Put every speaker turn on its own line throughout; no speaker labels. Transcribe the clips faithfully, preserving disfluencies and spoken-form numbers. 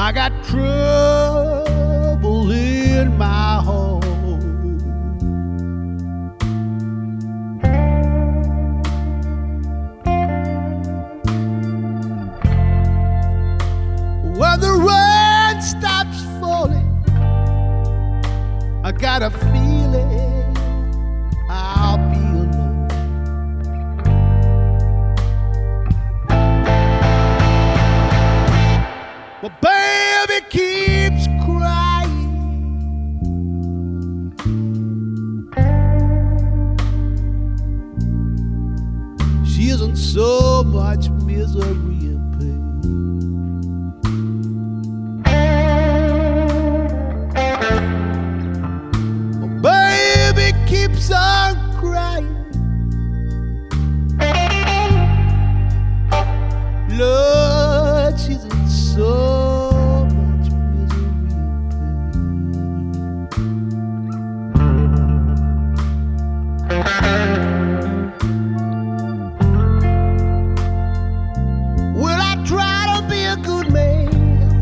I got trouble in my home. When the rain stops falling, I got a feeling I'll be alone. But baby keeps crying. She isn't so much misery and pain. But baby keeps on crying. Lord, she's in so much misery and pain. Well, I try to be a good man,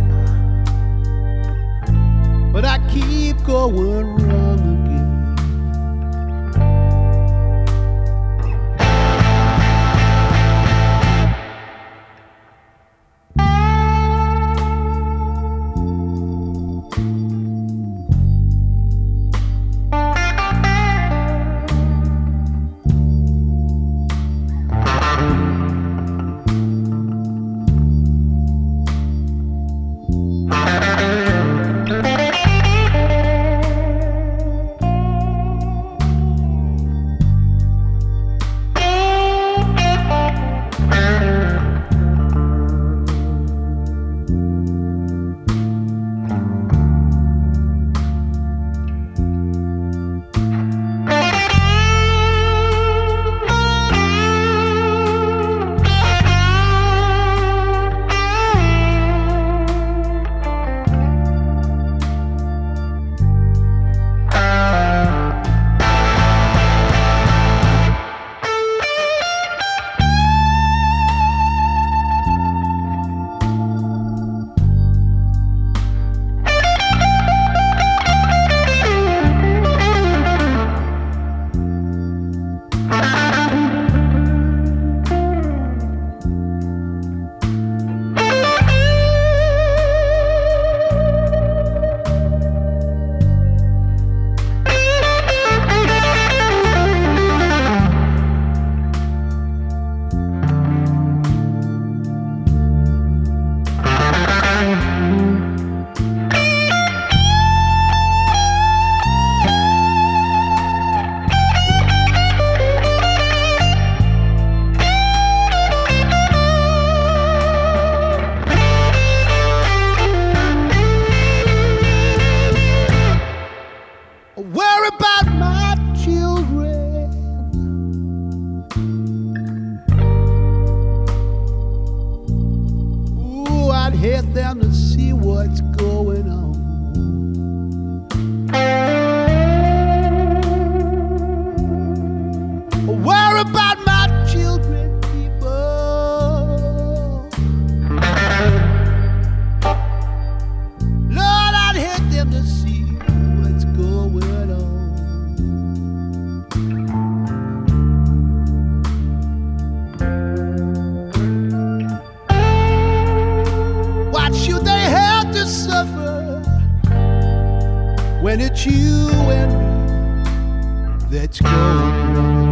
but I keep going wrong again. Worry about my children. Ooh, I'd hate them to see what's going on. Worry about my children, people. Lord, I'd hate them to see what's going on. What should they have to suffer when it's you and me that's going wrong?